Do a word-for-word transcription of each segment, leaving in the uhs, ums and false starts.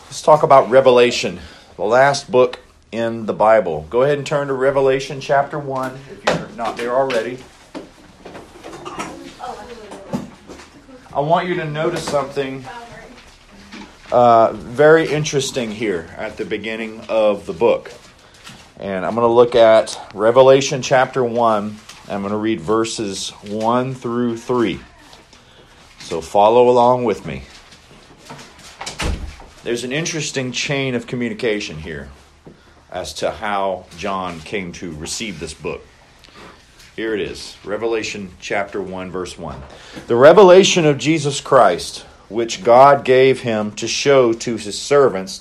Let's talk about Revelation, the last book in the Bible. Go ahead and turn to Revelation chapter one if you're not there already. I want you to notice something uh, very interesting here at the beginning of the book. And I'm going to look at Revelation chapter one. I'm going to read verses one through three. So follow along with me. There's an interesting chain of communication here as to how John came to receive this book. Here it is, Revelation chapter one, verse one. The revelation of Jesus Christ, which God gave him to show to his servants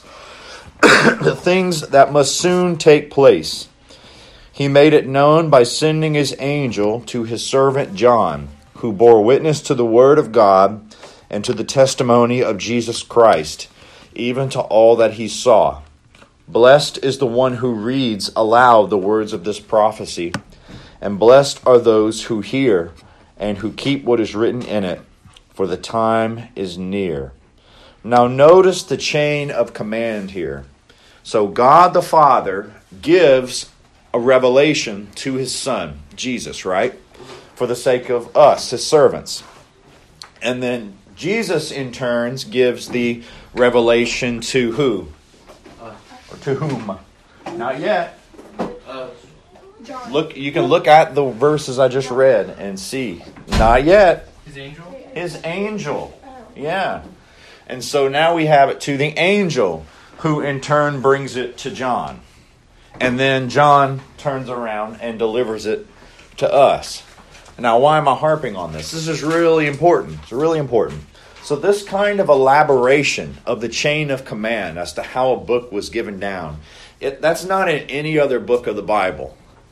the things that must soon take place. He made it known by sending his angel to his servant John, who bore witness to the word of God and to the testimony of Jesus Christ, even to all that he saw. Blessed is the one who reads aloud the words of this prophecy, and blessed are those who hear and who keep what is written in it, for the time is near. Now notice the chain of command here. So God the Father gives a revelation to his Son, Jesus, right? For the sake of us, his servants. And then Jesus, in turns, gives the revelation to who? Uh, or to whom? Not yet. Uh, look, you can look at the verses I just read and see. Not yet. His angel? His angel. Yeah. And so now we have it to the angel, who in turn brings it to John. And then John turns around and delivers it to us. Now, why am I harping on this? This is really important. It's really important. So this kind of elaboration of the chain of command as to how a book was given down, it, that's not in any other book of the Bible.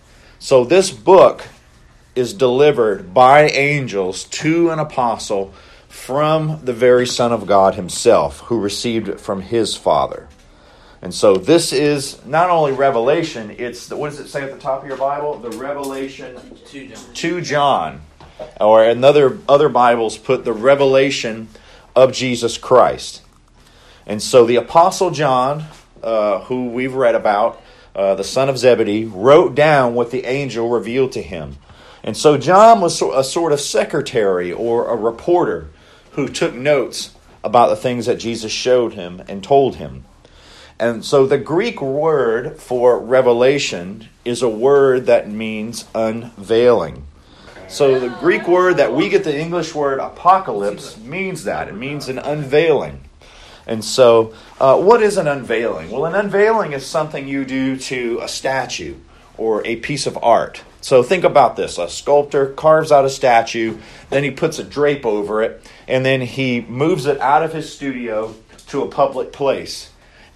So this book is delivered by angels to an apostle from the very Son of God himself, who received it from his Father. And so this is not only revelation, it's, the, what does it say at the top of your Bible? The revelation to John. To John. Or another other Bibles put the revelation of Jesus Christ. And so the Apostle John, uh, who we've read about, uh, the son of Zebedee, wrote down what the angel revealed to him. And so John was a sort of secretary or a reporter who took notes about the things that Jesus showed him and told him. And so the Greek word for revelation is a word that means unveiling. So the Greek word that we get the English word apocalypse means that. It means an unveiling. And so uh, what is an unveiling? Well, an unveiling is something you do to a statue or a piece of art. So think about this. A sculptor carves out a statue, then he puts a drape over it, and then he moves it out of his studio to a public place.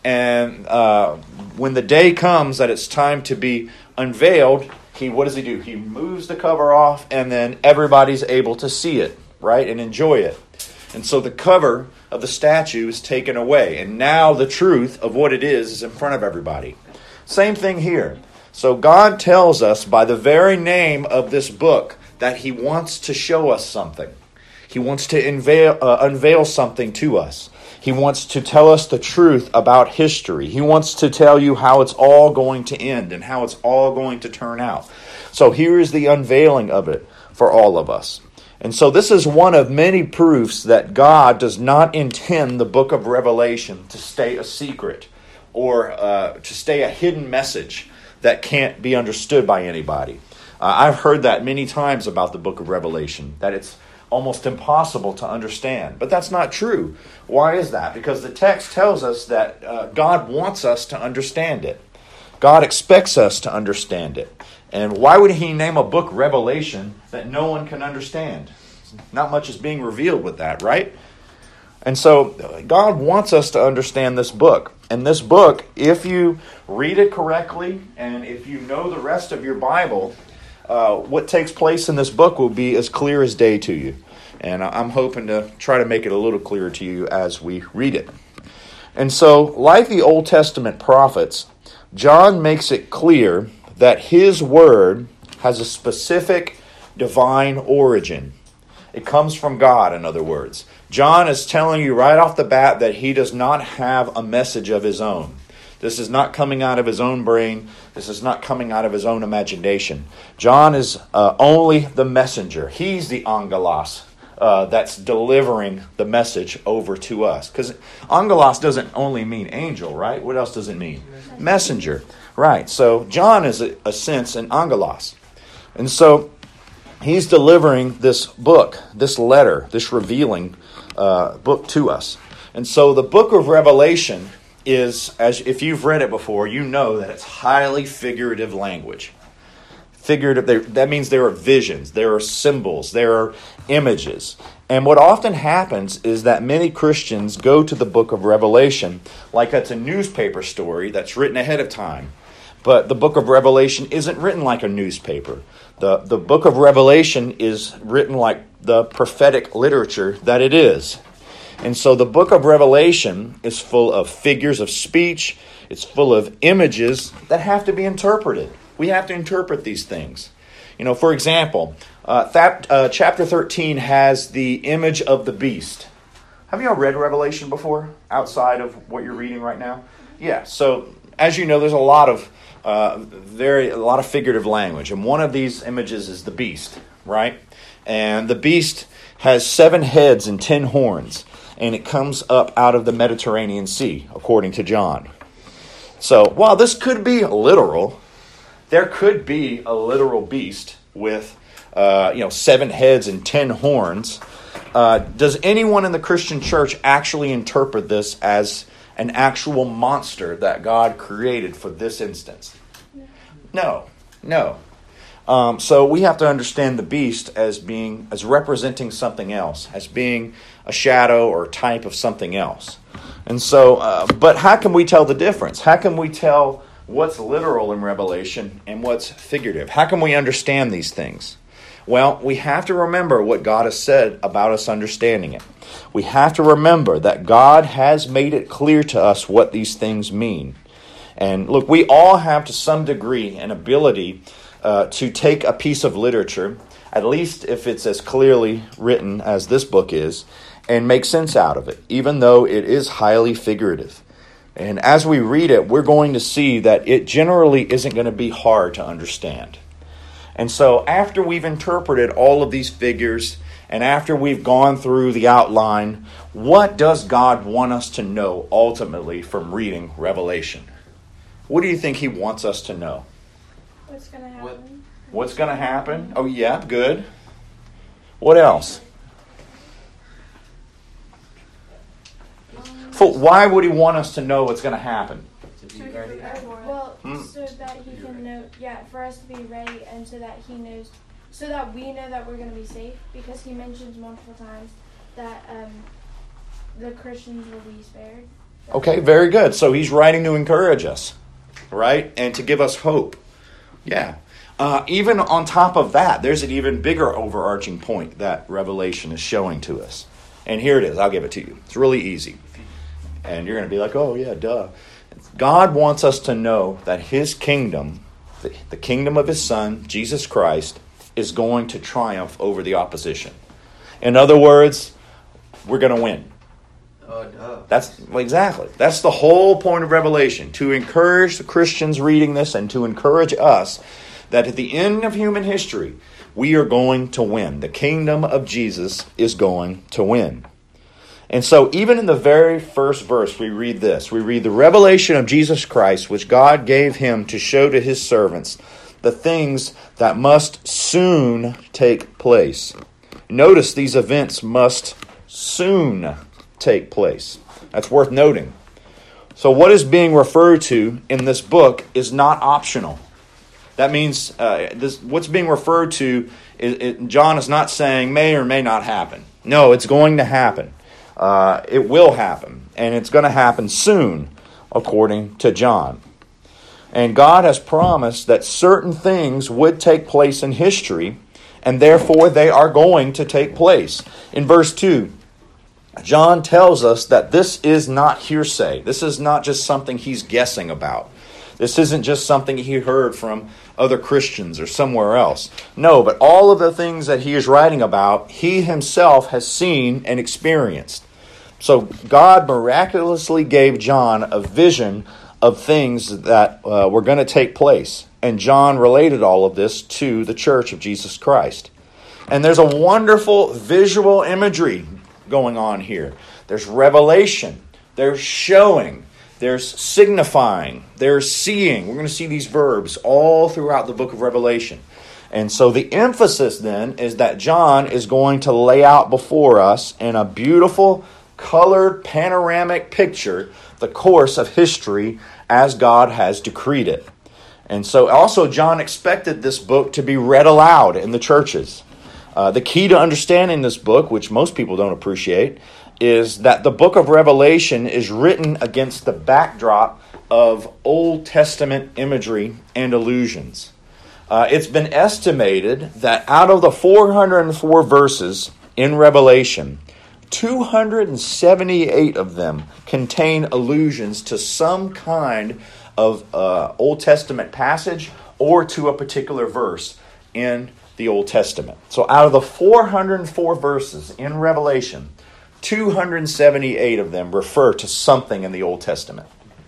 And uh, when the day comes that it's time to be unveiled, he what does he do? He moves the cover off, and then everybody's able to see it, right, and enjoy it. And so the cover of the statue is taken away, and now the truth of what it is is in front of everybody. Same thing here. So God tells us by the very name of this book that he wants to show us something. He wants to unveil, uh, unveil something to us. He wants to tell us the truth about history. He wants to tell you how it's all going to end and how it's all going to turn out. So here is the unveiling of it for all of us. And so this is one of many proofs that God does not intend the book of Revelation to stay a secret or uh, to stay a hidden message that can't be understood by anybody. Uh, I've heard that many times about the book of Revelation, that it's almost impossible to understand. But that's not true. Why is that? Because the text tells us that uh, God wants us to understand it. God expects us to understand it. And why would he name a book Revelation that no one can understand? Not much is being revealed with that, right? And so God wants us to understand this book. And this book, if you read it correctly and if you know the rest of your Bible, Uh, what takes place in this book will be as clear as day to you. And I'm hoping to try to make it a little clearer to you as we read it. And so, like the Old Testament prophets, John makes it clear that his word has a specific divine origin. It comes from God, in other words. John is telling you right off the bat that he does not have a message of his own. This is not coming out of his own brain. This is not coming out of his own imagination. John is uh, only the messenger. He's the angelos uh, that's delivering the message over to us. Because angelos doesn't only mean angel, right? What else does it mean? Messenger. Right. So John is, a, a sense, an angelos. And so he's delivering this book, this letter, this revealing uh, book to us. And so the book of Revelation is, as if you've read it before, you know that it's highly figurative language. Figurative, that means there are visions, there are symbols, there are images. And what often happens is that many Christians go to the book of Revelation like it's a newspaper story that's written ahead of time. But the book of Revelation isn't written like a newspaper. The, the book of Revelation is written like the prophetic literature that it is. And so the book of Revelation is full of figures of speech. It's full of images that have to be interpreted. We have to interpret these things. You know, for example, uh, that, uh, chapter thirteen has the image of the beast. Have you all read Revelation before, outside of what you're reading right now? Yeah, so as you know, there's a lot of uh, very a lot of figurative language. And one of these images is the beast, right? And the beast has seven heads and ten horns. And it comes up out of the Mediterranean Sea, according to John. So, while this could be literal, there could be a literal beast with, uh, you know, seven heads and ten horns. Uh, does anyone in the Christian church actually interpret this as an actual monster that God created for this instance? No, no. Um, so we have to understand the beast as being, as representing something else, as being a shadow or type of something else. And so, uh, but how can we tell the difference? How can we tell what's literal in Revelation and what's figurative? How can we understand these things? Well, we have to remember what God has said about us understanding it. We have to remember that God has made it clear to us what these things mean. And look, we all have to some degree an ability Uh, to take a piece of literature, at least if it's as clearly written as this book is, and make sense out of it, even though it is highly figurative. And as we read it, we're going to see that it generally isn't going to be hard to understand. And so after we've interpreted all of these figures, and after we've gone through the outline, what does God want us to know ultimately from reading Revelation? What do you think He wants us to know? What's going to happen? What, what's going to happen? Oh, yeah, good. What else? For, why would He want us to know what's going to happen? To be ready. Well, hmm. so that He can know, yeah, for us to be ready, and so that He knows, so that we know that we're going to be safe, because He mentions multiple times that um, the Christians will be spared. Okay, very good. So He's writing to encourage us, right? And to give us hope. Yeah. Uh, even on top of that, there's an even bigger overarching point that Revelation is showing to us. And here it is. I'll give it to you. It's really easy. And you're going to be like, oh, yeah, duh. God wants us to know that His kingdom, the, the kingdom of His Son, Jesus Christ, is going to triumph over the opposition. In other words, we're going to win. Oh, duh. That's exactly. That's the whole point of Revelation, to encourage the Christians reading this and to encourage us that at the end of human history, we are going to win. The kingdom of Jesus is going to win. And so even in the very first verse, we read this. We read the revelation of Jesus Christ, which God gave Him to show to His servants the things that must soon take place. Notice these events must soon take place. That's worth noting. So what is being referred to in this book is not optional. That means uh, this, what's being referred to, is, it, John is not saying may or may not happen. No, it's going to happen. Uh, it will happen. And it's going to happen soon, according to John. And God has promised that certain things would take place in history, and therefore they are going to take place. In verse two, John tells us that this is not hearsay. This is not just something he's guessing about. This isn't just something he heard from other Christians or somewhere else. No, but all of the things that he is writing about, he himself has seen and experienced. So God miraculously gave John a vision of things that uh, were going to take place. And John related all of this to the church of Jesus Christ. And there's a wonderful visual imagery going on here. There's revelation. There's showing. There's signifying. There's seeing. We're going to see these verbs all throughout the book of Revelation. And so the emphasis then is that John is going to lay out before us in a beautiful, colored, panoramic picture the course of history as God has decreed it. And so also John expected this book to be read aloud in the churches. Uh, the key to understanding this book, which most people don't appreciate, is that the book of Revelation is written against the backdrop of Old Testament imagery and allusions. Uh, it's been estimated that out of the four hundred four verses in Revelation, two hundred seventy-eight of them contain allusions to some kind of uh, Old Testament passage or to a particular verse in the Old Testament. So out of the four hundred four verses in Revelation, two hundred seventy-eight of them refer to something in the Old Testament.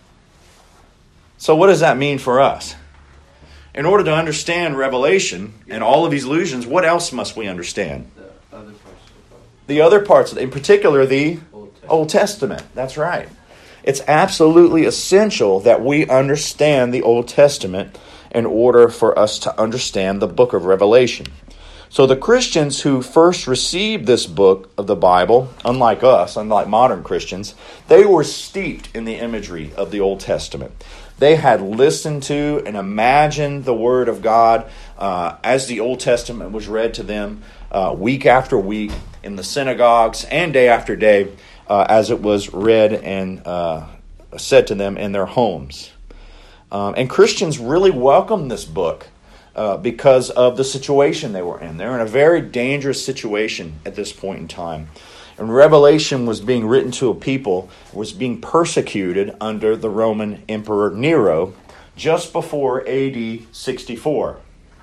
So what does that mean for us? In order to understand Revelation and all of these allusions, what else must we understand? The other parts of the Bible. The other parts, in particular the Old Testament. Old Testament. That's right. It's absolutely essential that we understand the Old Testament in order for us to understand the book of Revelation. So the Christians who first received this book of the Bible, unlike us, unlike modern Christians, they were steeped in the imagery of the Old Testament. They had listened to and imagined the Word of God uh, as the Old Testament was read to them uh, week after week in the synagogues and day after day uh, as it was read and uh, said to them in their homes. Um, and Christians really welcomed this book uh, because of the situation they were in. They're in a very dangerous situation at this point in time. And Revelation was being written to a people who was being persecuted under the Roman Emperor Nero just before A D sixty-four.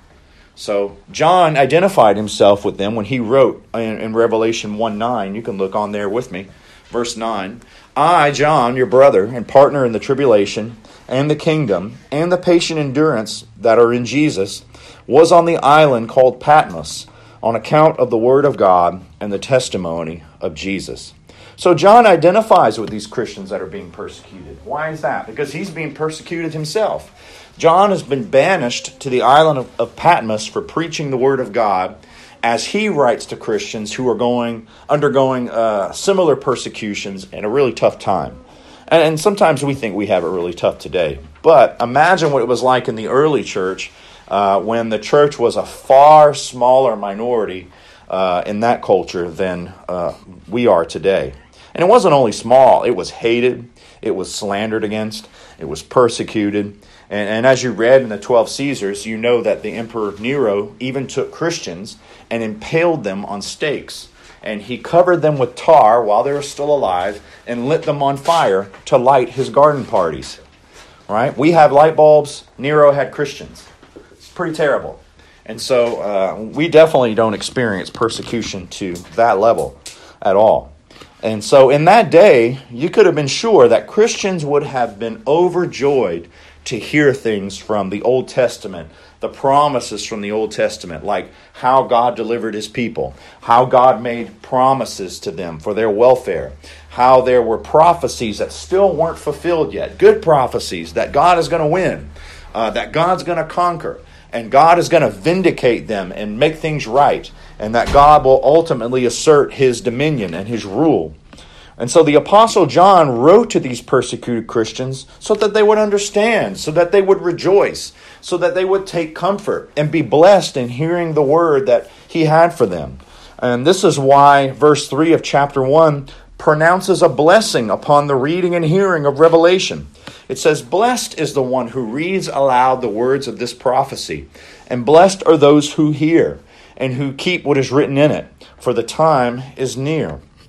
So John identified himself with them when he wrote in, in Revelation one nine. You can look on there with me. Verse nine. I, John, your brother and partner in the tribulation and the kingdom and the patient endurance that are in Jesus, was on the island called Patmos on account of the word of God and the testimony of Jesus. So John identifies with these Christians that are being persecuted. Why is that? Because he's being persecuted himself. John has been banished to the island of, of Patmos for preaching the word of God, as he writes to Christians who are going undergoing uh, similar persecutions in a really tough time. And, and sometimes we think we have it really tough today. But imagine what it was like in the early church uh, when the church was a far smaller minority uh, in that culture than uh, we are today. And it wasn't only small, it was hated, it was slandered against, it was persecuted. And, and as you read in the twelve Caesars, you know that the Emperor Nero even took Christians and impaled them on stakes. And he covered them with tar while they were still alive and lit them on fire to light his garden parties. Right? We have light bulbs. Nero had Christians. It's pretty terrible. And so uh, we definitely don't experience persecution to that level at all. And so in that day, you could have been sure that Christians would have been overjoyed to hear things from the Old Testament, the promises from the Old Testament, like how God delivered his people, how God made promises to them for their welfare, how there were prophecies that still weren't fulfilled yet, good prophecies that God is going to win, uh, that God's going to conquer, and God is going to vindicate them and make things right, and that God will ultimately assert his dominion and his rule. And so the Apostle John wrote to these persecuted Christians so that they would understand, so that they would rejoice, so that they would take comfort and be blessed in hearing the word that he had for them. And this is why verse three of chapter one pronounces a blessing upon the reading and hearing of Revelation. It says, "Blessed is the one who reads aloud the words of this prophecy, and blessed are those who hear and who keep what is written in it, for the time is near."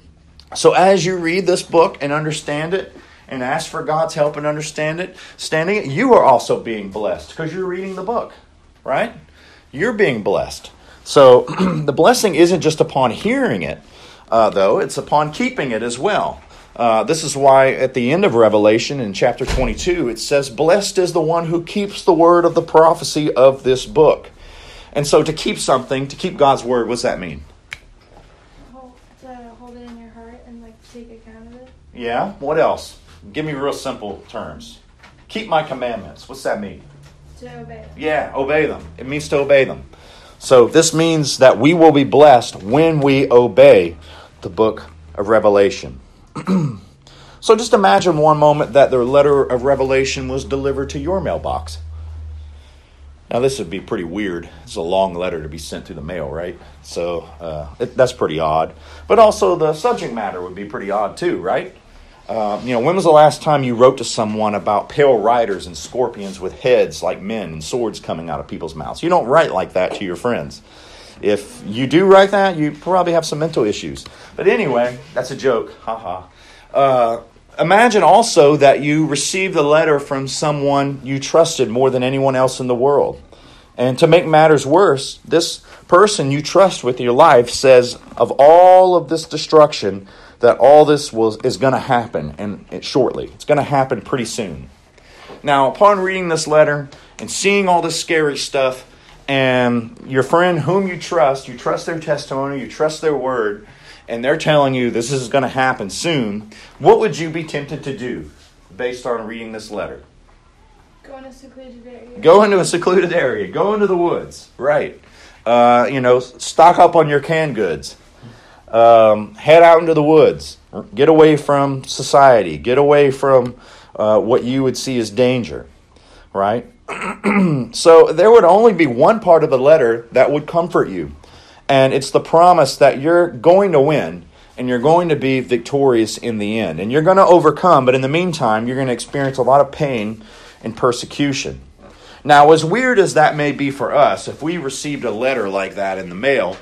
So as you read this book and understand it, and ask for God's help and understand it, standing it, you are also being blessed because you're reading the book, right? You're being blessed. So the blessing isn't just upon hearing it, uh, though. It's upon keeping it as well. Uh, this is why at the end of Revelation in chapter twenty-two, it says, "Blessed is the one who keeps the word of the prophecy of this book." And so to keep something, to keep God's word, what's that mean? Hold, to hold it in your heart and like take account of it. Yeah. What else? Give me real simple terms. Keep my commandments. What's that mean? To obey. Yeah, obey them. It means to obey them. So this means that we will be blessed when we obey the book of Revelation. So just imagine one moment that the letter of Revelation was delivered to your mailbox. Now this would be pretty weird. It's a long letter to be sent through the mail, right? So uh, it, that's pretty odd. But also the subject matter would be pretty odd too, right? Uh, you know, when was the last time you wrote to someone about pale riders and scorpions with heads like men and swords coming out of people's mouths? You don't write like that to your friends. If you do write that, you probably have some mental issues. But anyway, that's a joke. Ha ha. Uh, imagine also that you received a letter from someone you trusted more than anyone else in the world. And to make matters worse, this person you trust with your life says of all of this destruction, that all this was is going to happen and it, shortly. It's going to happen pretty soon. Now, upon reading this letter and seeing all this scary stuff, and your friend whom you trust, you trust their testimony, you trust their word, and they're telling you this is going to happen soon, what would you be tempted to do based on reading this letter? Go in a secluded area. Go into a secluded area. Go into the woods. Right. Uh, you know, stock up on your canned goods. Um, head out into the woods. Get away from society. Get away from uh, what you would see as danger. Right? So there would only be one part of the letter that would comfort you. And it's the promise that you're going to win and you're going to be victorious in the end. And you're going to overcome, but in the meantime, you're going to experience a lot of pain and persecution. Now, as weird as that may be for us, if we received a letter like that in the mail,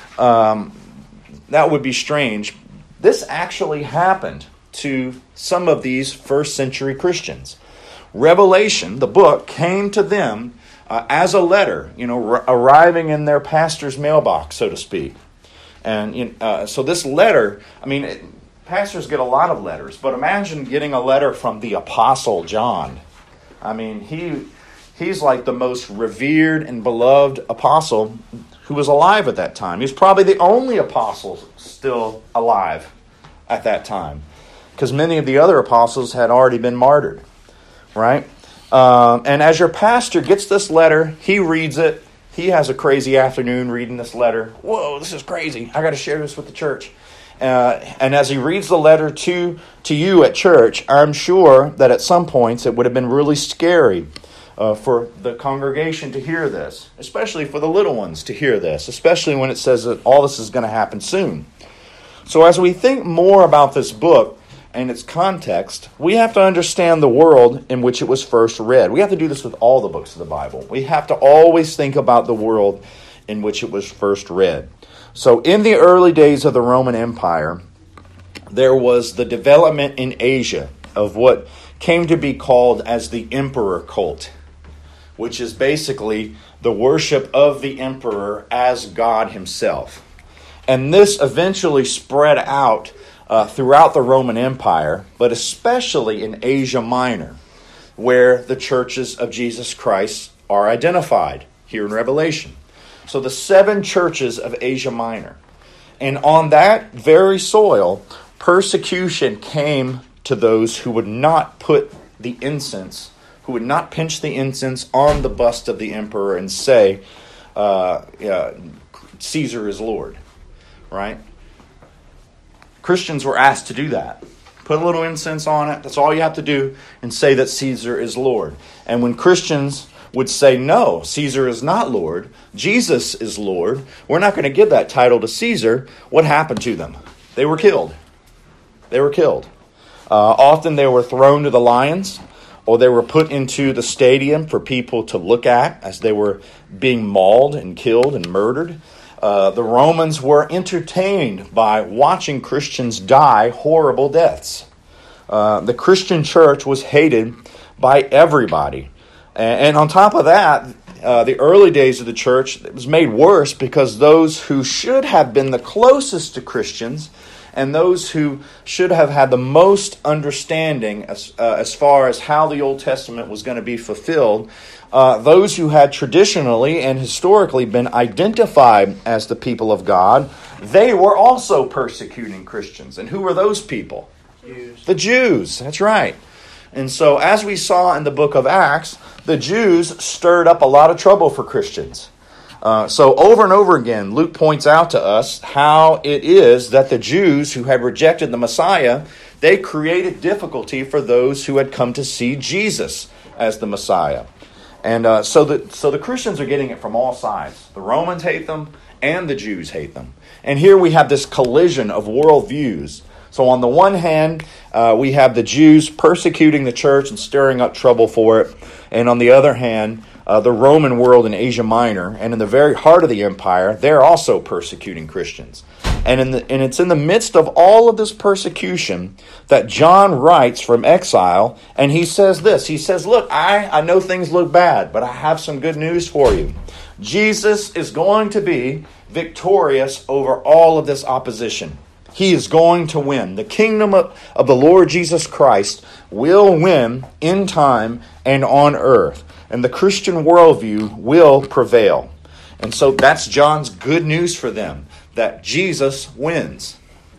um, that would be strange. This actually happened to some of these first century Christians. Revelation, the book, came to them uh, as a letter, you know, r- arriving in their pastor's mailbox, so to speak. And you know, uh, so this letter, I mean, it, pastors get a lot of letters, but imagine getting a letter from the Apostle John. I mean, he he's like the most revered and beloved apostle who was alive at that time. He's probably the only apostle still alive at that time, because many of the other apostles had already been martyred, right? Um, and as your pastor gets this letter, he reads it. He has a crazy afternoon reading this letter. Whoa, this is crazy. I got to share this with the church. Uh, and as he reads the letter to, to you at church, I'm sure that at some points it would have been really scary uh, for the congregation to hear this, especially for the little ones to hear this, especially when it says that all this is going to happen soon. So as we think more about this book and its context, we have to understand the world in which it was first read. We have to do this with all the books of the Bible. We have to always think about the world in which it was first read. So in the early days of the Roman Empire, there was the development in Asia of what came to be called as the emperor cult, which is basically the worship of the emperor as God himself. And this eventually spread out uh, throughout the Roman Empire, but especially in Asia Minor, where the churches of Jesus Christ are identified here in Revelation. So the seven churches of Asia Minor. And on that very soil, persecution came to those who would not put the incense, who would not pinch the incense on the bust of the emperor and say, uh, uh, Caesar is Lord. Right? Christians were asked to do that. Put a little incense on it. That's all you have to do. And say that Caesar is Lord. And when Christians would say, no, Caesar is not Lord, Jesus is Lord, we're not going to give that title to Caesar, what happened to them? They were killed. They were killed. Uh, often they were thrown to the lions, or they were put into the stadium for people to look at as they were being mauled and killed and murdered. Uh, the Romans were entertained by watching Christians die horrible deaths. Uh, the Christian church was hated by everybody. And, and on top of that, uh, the early days of the church, it was made worse because those who should have been the closest to Christians and those who should have had the most understanding as, uh, as far as how the Old Testament was going to be fulfilled, Uh, those who had traditionally and historically been identified as the people of God, they were also persecuting Christians. And who were those people? Jews. The Jews, that's right. And so as we saw in the book of Acts, the Jews stirred up a lot of trouble for Christians. Uh, so over and over again, Luke points out to us how it is that the Jews who had rejected the Messiah, they created difficulty for those who had come to see Jesus as the Messiah. And uh, so, the, so the Christians are getting it from all sides. The Romans hate them, and the Jews hate them. And here we have this collision of worldviews. So on the one hand, uh, we have the Jews persecuting the church and stirring up trouble for it. And on the other hand, uh, the Roman world in Asia Minor, and in the very heart of the empire, they're also persecuting Christians. And, in the, and it's in the midst of all of this persecution that John writes from exile, and he says this. He says, look, I, I know things look bad, but I have some good news for you. Jesus is going to be victorious over all of this opposition. He is going to win. The kingdom of, of the Lord Jesus Christ will win in time and on earth. And the Christian worldview will prevail. And so that's John's good news for them, that Jesus wins.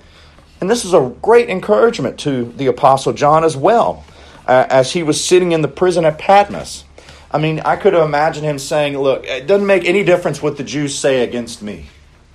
And this is a great encouragement to the Apostle John as well, uh, as he was sitting in the prison at Patmos. I mean, I could imagine him saying, look, it doesn't make any difference what the Jews say against me.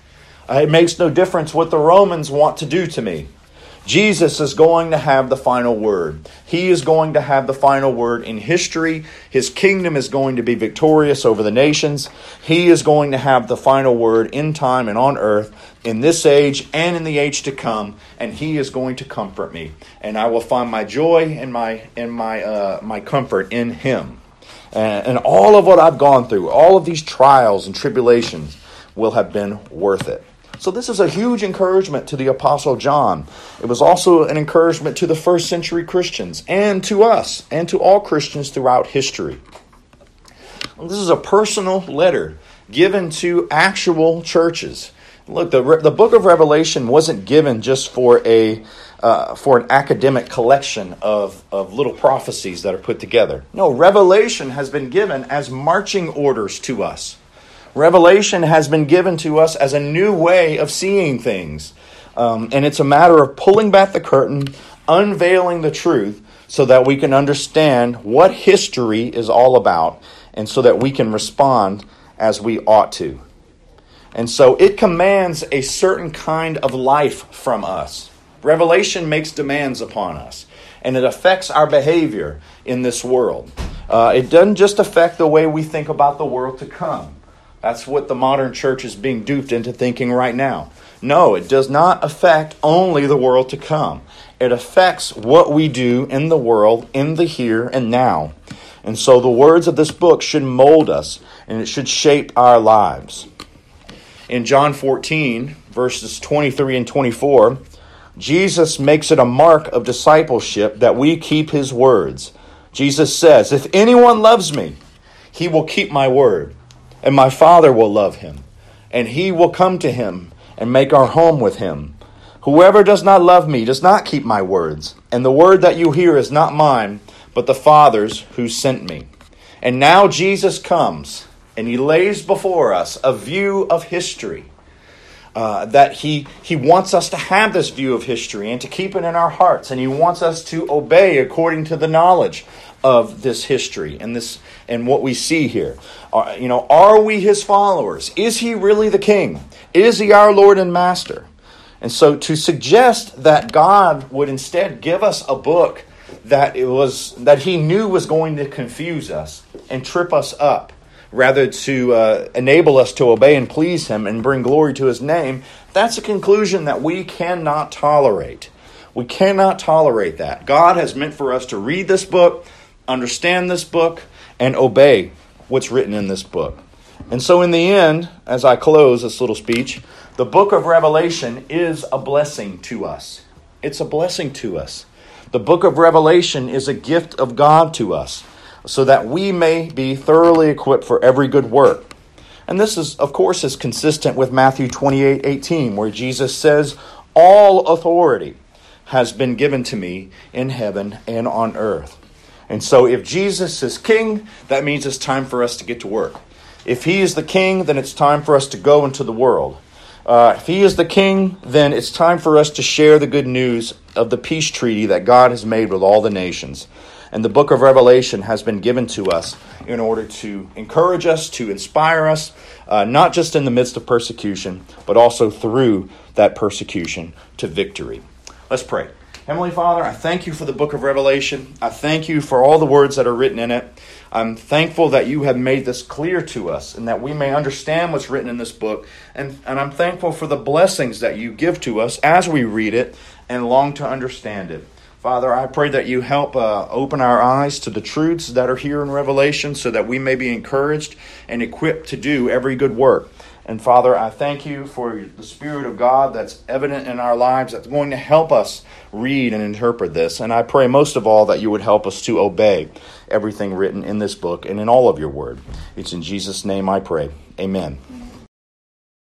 Uh, it makes no difference what the Romans want to do to me. Jesus is going to have the final word. He is going to have the final word in history. His kingdom is going to be victorious over the nations. He is going to have the final word in time and on earth, in this age and in the age to come. And He is going to comfort me. And I will find my joy and my and my uh, my comfort in Him. And, and all of what I've gone through, all of these trials and tribulations will have been worth it. So this is a huge encouragement to the Apostle John. It was also an encouragement to the first century Christians and to us and to all Christians throughout history. This is a personal letter given to actual churches. Look, the the book of Revelation wasn't given just for a uh, for an academic collection of, of little prophecies that are put together. No, Revelation has been given as marching orders to us. Revelation has been given to us as a new way of seeing things. Um, and it's a matter of pulling back the curtain, unveiling the truth, so that we can understand what history is all about, and so that we can respond as we ought to. And so it commands a certain kind of life from us. Revelation makes demands upon us, and it affects our behavior in this world. Uh, it doesn't just affect the way we think about the world to come. That's what the modern church is being duped into thinking right now. No, it does not affect only the world to come. It affects what we do in the world, in the here and now. And so the words of this book should mold us, and it should shape our lives. In John fourteen, verses twenty-three and twenty-four, Jesus makes it a mark of discipleship that we keep His words. Jesus says, "If anyone loves me, he will keep my word. And my Father will love him, and He will come to him and make our home with him. Whoever does not love me does not keep my words, and the word that you hear is not mine, but the Father's who sent me." And now Jesus comes, and He lays before us a view of history. Uh, that he, he wants us to have this view of history and to keep it in our hearts. And He wants us to obey according to the knowledge of this history and this and what we see here. Uh, you know, are we His followers? Is He really the King? Is He our Lord and Master? And so to suggest that God would instead give us a book that it was that He knew was going to confuse us and trip us up, rather to uh, enable us to obey and please Him and bring glory to His name, that's a conclusion that we cannot tolerate. We cannot tolerate that. God has meant for us to read this book, understand this book, and obey what's written in this book. And so in the end, as I close this little speech, the book of Revelation is a blessing to us. It's a blessing to us. The book of Revelation is a gift of God to us so that we may be thoroughly equipped for every good work. And this is, of course, is consistent with Matthew twenty-eight eighteen, where Jesus says, all authority has been given to me in heaven and on earth. And so if Jesus is king, that means it's time for us to get to work. If he is the king, then it's time for us to go into the world. Uh, if he is the king, then it's time for us to share the good news of the peace treaty that God has made with all the nations. And the book of Revelation has been given to us in order to encourage us, to inspire us, uh, not just in the midst of persecution, but also through that persecution to victory. Let's pray. Heavenly Father, I thank you for the book of Revelation. I thank you for all the words that are written in it. I'm thankful that you have made this clear to us and that we may understand what's written in this book. And, and I'm thankful for the blessings that you give to us as we read it and long to understand it. Father, I pray that you help uh, open our eyes to the truths that are here in Revelation so that we may be encouraged and equipped to do every good work. And Father, I thank you for the Spirit of God that's evident in our lives, that's going to help us read and interpret this. And I pray most of all that you would help us to obey everything written in this book and in all of your word. It's in Jesus' name I pray. Amen.